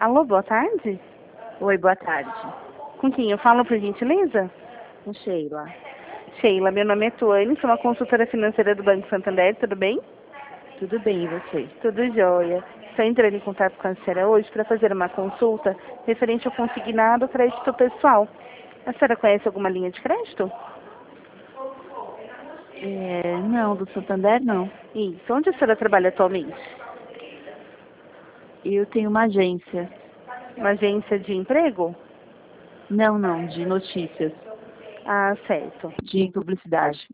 Alô, boa tarde. Oi, boa tarde. Com quem eu falo, por gentileza? Com Sheila. Sheila, meu nome é Tuane, sou uma consultora financeira do Banco Santander, tudo bem? Tudo bem, e você? Tudo jóia. Estou entrando em contato com a senhora hoje para fazer uma consulta referente ao consignado crédito pessoal. A senhora conhece alguma linha de crédito? Não, do Santander não. Isso. Onde a senhora trabalha atualmente? Eu tenho uma agência. Uma agência de emprego? Não, de notícias, Ah, certo. de publicidade.